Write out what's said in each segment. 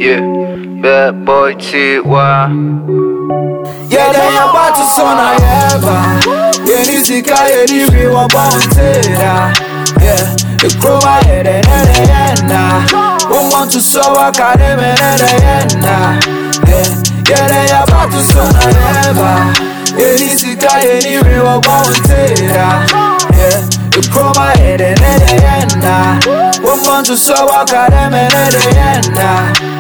Yeah, bad boy T.Y. Yeah, they about to son I ever. Yeah, this is Kaya, the real one bounted. Yeah, the crow my head and end. Won't want to so I can't even end. Yeah, they about to son I ever. Yeah, this is Kaya, the real one bounted. Yeah, the crow my head and end. Won't want to so I can't even end.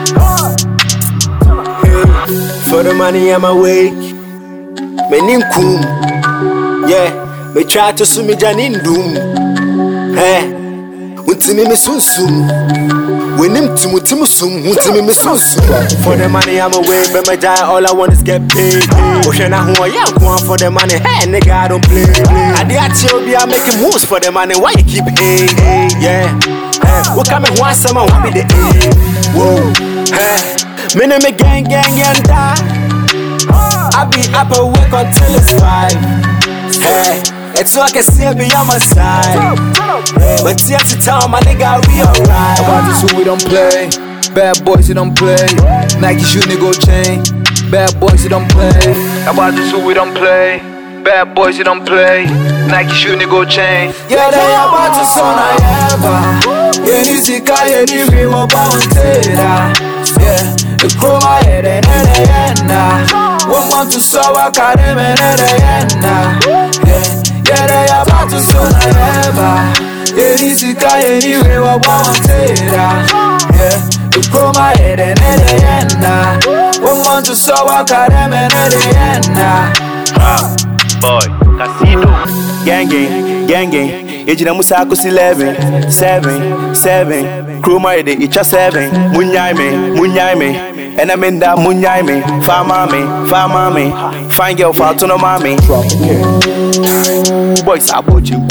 For the money I'm awake, me nim kum. Yeah, me try to sumi janin doom. Hey, untimi me sunsum. We nim timu sum, untimi me sunsum. For the money I'm awake, but my die all I want is get paid. Oshana who I am for the money. Hey, nigga, I don't play. I did tell you I'm making moves for the money. Why you keep hating? Yeah, what coming one summer, what be the aim? Whoa, hey. Me name me gang and die. I be up awake until it's 5. Hey, it's so I can see me on my side. But yet to tell my nigga we alright. About this who we don't play. Bad boys we don't play. Nike shoe nigga chain. Bad boys we don't play. About this who we don't play. Bad boys we don't play. Nike shoe nigga chain. Yeah, they about to son I ever. Yeah, this is Kaya, the real one bounted. Yeah, the crow my head and end. Won't want to so I can't even end. Yeah, they about to son I ever. Yeah, this is Kaya, the real one bounted. Yeah, the crow my head and end. Won't want to so I can't even end. Boy, Casino, gang. Ejina Musako 11, 7. Crew married each a 7. Munyai me. And I'm in that munyai me. Farm me. Fine girl for to no mommy. Boys, I bought you.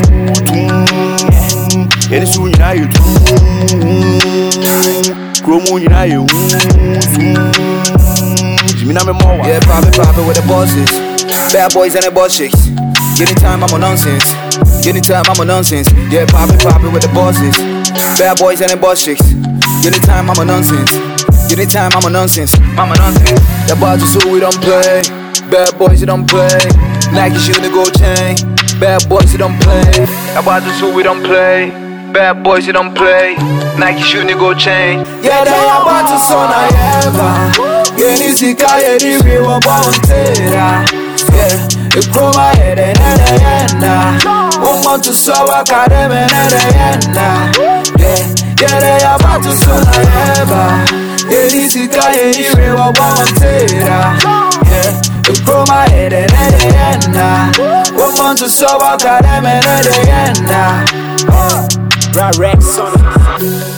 And soon you Crew munyai. Yeah, poppin' with the bosses. Bad boys and the boss chicks. Anytime I'm on nonsense. Yeah, poppin' with the bosses. Bad boys and the boss chicks. Anytime I'm on nonsense. The bosses who we don't play. Bad boys we don't play. Nike shoe nigga chain. Bad boys we don't play. About this who we don't play. Bad boys we don't play. Nike shoe nigga chain. Yeah, they about to son I ever. Yeah, this is Kaya, the real one bounted. Yeah, the crow my head and end. Won't want to so I can't even end. Yeah, they about to son I ever. Yeah, this is Kaya, the real one bounted. Yeah, the crow my head and end. Won't want to so I can't even end. Rex.